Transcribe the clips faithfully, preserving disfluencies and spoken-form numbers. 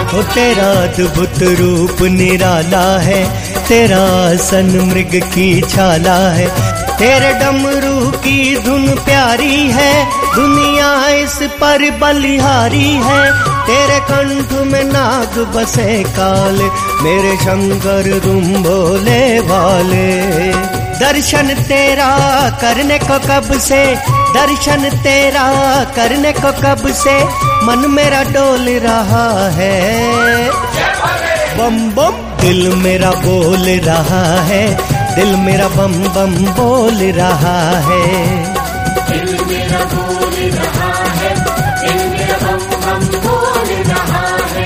ओ तेरा अद्भुत रूप निराला है, तेरा आसन मृग की छाला है, तेरे डमरू की धुन प्यारी है, दुनिया इस पर बलिहारी है, तेरे कंठ में नाग बसे काले, मेरे शंकर तुम भोले भाले। दर्शन तेरा करने को कब से, दर्शन तेरा करने को कब से, मन मेरा डोल रहा है, बम बम दिल मेरा बोल रहा है, दिल मेरा बम बम बोल रहा है, दिल मेरा बोल रहा है, दिल मेरा बम बम बोल रहा है।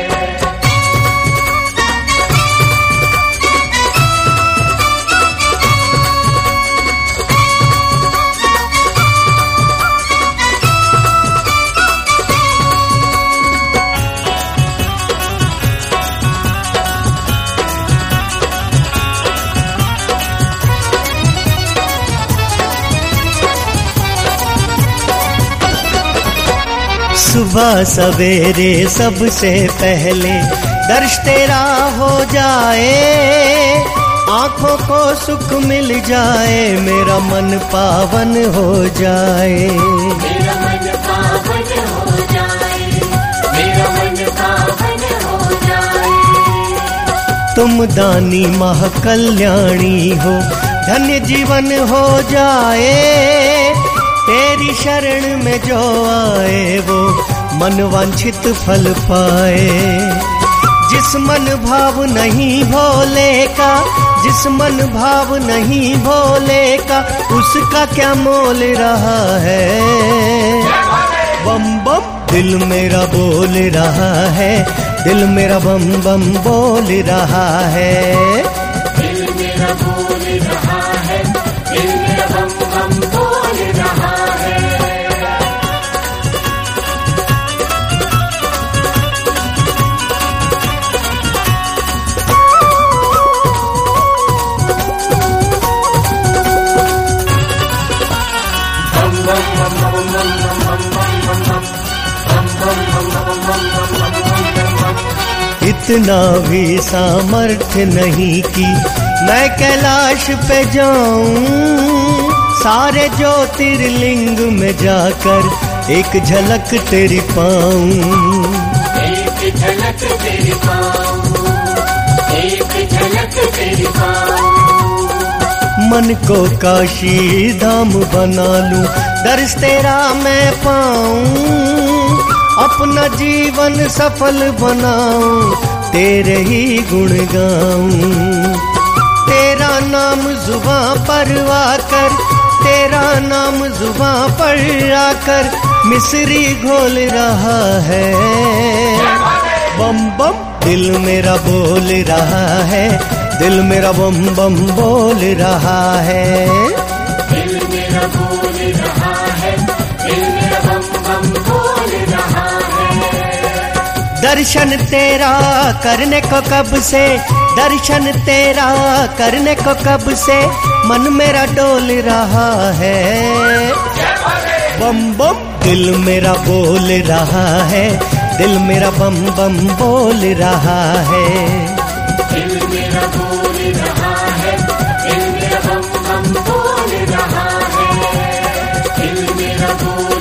सुबह सवेरे सबसे पहले दर्श तेरा हो जाए, आंखों को सुख मिल जाए, मेरा मन पावन हो जाए, मेरा मन पावन हो जाए, मेरा मन पावन हो जाए। तुम दानी महाकल्याणी हो, धन्य जीवन हो जाए, तेरी शरण में जो आए वो मन वांछित फल पाए। जिस मन भाव नहीं भोले का, जिस मन भाव नहीं भोले का, उसका क्या मोल रहा है, बम बम दिल मेरा बोल रहा है, दिल मेरा बम बम बोल रहा है, दिल मेरा बोल रहा है, दिल मेरा बम बम बोल रहा है। इतना भी सामर्थ्य नहीं कि मैं कैलाश पे जाऊं, सारे ज्योतिर्लिंग में जाकर एक झलक तेरी पाऊं, एक झलक तेरी पाऊं, एक झलक तेरी पाऊं। मन को काशी धाम बना लूं, दर्श तेरा मैं पाऊं, अपना जीवन सफल बनाऊं, तेरे ही गुण गाऊं। तेरा नाम जुबां पर आकर, तेरा नाम जुबां पर आकर, मिसरी घोल रहा है, बम बम दिल मेरा बोल रहा है, दिल मेरा बम बम बोल रहा है, दिल मेरा बोल रहा है, दिल मेरा बम बम बोल रहा है। दर्शन तेरा करने को कब से, दर्शन तेरा करने को कब से, मन मेरा डोल रहा है, बम बम दिल मेरा बोल रहा है, दिल मेरा बम बम बोल रहा है, दिल मेरा बोल रहा है, दिल मेरा बम बम बोल रहा है, दिल मेरा बोल